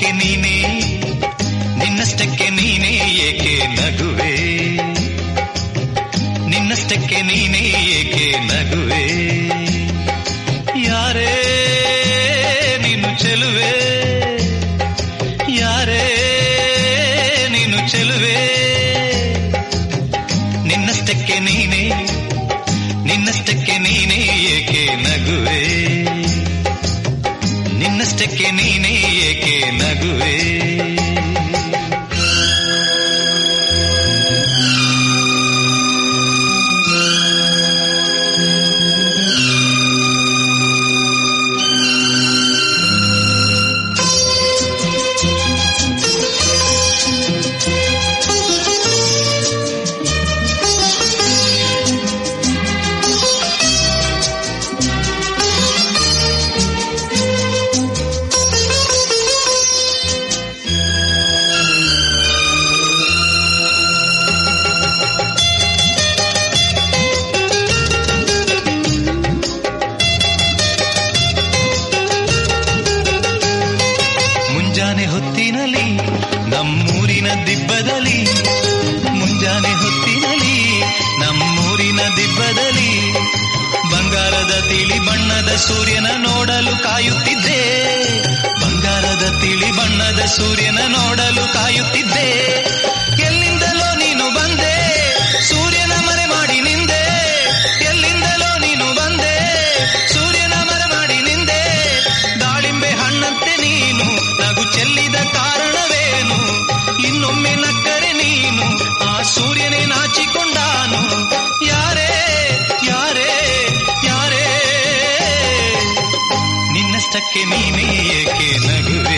ನಿನ್ನಷ್ಟಕ್ಕೆ ನೀನೇ, ನಿನ್ನಷ್ಟಕ್ಕೆ ನೀನೇ ಏಕೆ ನಗುವೆ, ನಿನ್ನಷ್ಟಕ್ಕೆ ನೀನೇ ಏಕೆ ನಗುವೆ. ಯಾರೇ ನೀನು ಚೆಲುವೆ, ಯಾರೇ ನೀನು ಚೆಲುವೆ. ನಿನ್ನಷ್ಟಕ್ಕೆ ನೀನೇ, ನಿನ್ನಷ್ಟಕ್ಕೆ ನೀನೇ ಏಕೆ ನಗುವೆ, ನಿನ್ನಷ್ಟಕ್ಕೆ ನೀನೇ ಏಕೆ ನಗುವೆ. ಮುಂಜಾನೆ ಹೊತ್ತಿನಲ್ಲಿ ನಮ್ಮೂರಿನ ದಿಬ್ಬದಲ್ಲಿ, ಮುಂಜಾನೆ ಹೊತ್ತಿನಲ್ಲಿ ನಮ್ಮೂರಿನ ದಿಬ್ಬದಲ್ಲಿ ಬಂಗಾರದ ತಿಳಿ ಬಣ್ಣದ ಸೂರ್ಯನ ನೋಡಲು ಕಾಯುತ್ತಿದ್ದೆ, ಬಂಗಾರದ ತಿಳಿ ಬಣ್ಣದ ಸೂರ್ಯನ ನೋಡಲು ಕಾಯುತ್ತಿದ್ದೆ. ಎಲ್ಲಿಂದಲೋ ನೀನು ಬಂದೆ, ಸೂರ್ಯನ ಮರೆ ಮಾಡಿ ನಿಂದೆ, ಎಲ್ಲಿಂದಲೋ ನೀನು ಬಂದೆ, ಸೂರ್ಯನ ಮರೆ ಮಾಡಿ ನಿಂದೆ. ದಾಳಿಂಬೆ ಹಣ್ಣಂತೆ ನೀನು ನಗು ಚೆಲ್ಲಿದ ಕಾರಣವೇನು, ಇನ್ನೊಮ್ಮೆ ನಕ್ಕರೆ ನೀನು ಆ ಸೂರ್ಯನೇ ನಾಚಿಕೊಂಡಾನು. ಯಾರೇ ಯಾರೇ ಯಾರೇ, ನಿನ್ನಷ್ಟಕ್ಕೆ ನೀನೇ ಏಕೆ ನಗುವೆ,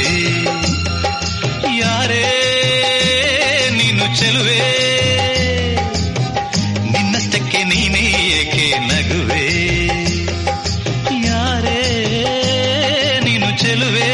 ಯಾರೇ ನೀನು ಚೆಲುವೆ, ನಿನ್ನಷ್ಟಕ್ಕೆ ನೀನೇ ಏಕೆ ನಗುವೆ. ಯಾರೇ ನೀನು ಚೆಲುವೆ.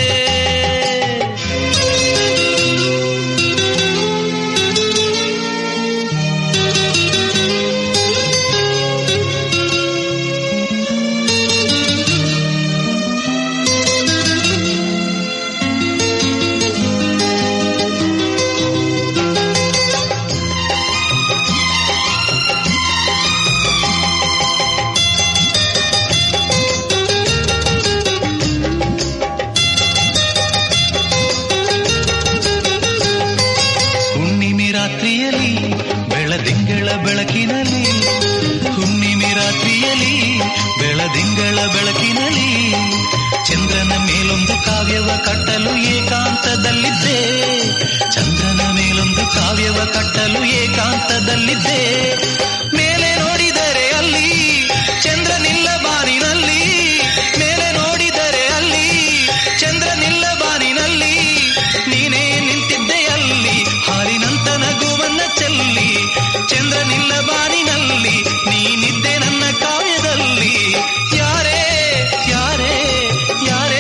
ರಾತ್ರಿಯಲ್ಲಿ ಬೆಳದಿಂಗಳ ಬೆಳಕಿನಲ್ಲಿ, ಹುಣ್ಣಿಮೆ ರಾತ್ರಿಯಲ್ಲಿ ಬೆಳದಿಂಗಳ ಬೆಳಕಿನಲ್ಲಿ ಚಂದ್ರನ ಮೇಲೊಂದು ಕಾವ್ಯವ ಕಟ್ಟಲು ಏಕಾಂತದಲ್ಲಿದ್ದೆ, ಚಂದ್ರನ ಮೇಲೊಂದು ಕಾವ್ಯವ ಕಟ್ಟಲು ಏಕಾಂತದಲ್ಲಿದ್ದೆ. ಮೇಲೆ ನೋಡಿದರೆ ಅಲ್ಲಿ ಚಂದ್ರನಿಲ್ಲ ಬಾನಿನಲ್ಲಿ, ಮೇಲೆ ನೋಡಿದರೆ ಅಲ್ಲಿ ಚಂದ್ರನಿಲ್ಲ ಬಾನಿನಲ್ಲಿ, ನೀನೇ ನಿಂತಿದ್ದೆ ಅಲ್ಲಿ ಹಾರಿನಂತ ನಗುವನ್ನ ಚೆಲ್ಲಿ. ಚಂದ್ರನಿಲ್ಲ ಬಾನಿನಲ್ಲಿ ನೀನಿದ್ದೆ ನನ್ನ ಕಾವ್ಯದಲ್ಲಿ. ಯಾರೇ ಯಾರೇ ಯಾರೇ,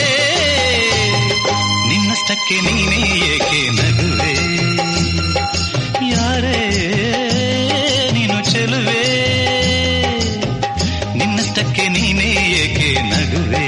ನಿನ್ನಷ್ಟಕ್ಕೆ ನೀನೇ ಏಕೆ ನಗುವೆ, ಯಾರೇ ನೀನು ಚೆಲುವೆ, ನಿನ್ನಷ್ಟಕ್ಕೆ ನೀನೇ ಏಕೆ ನಗುವೆ.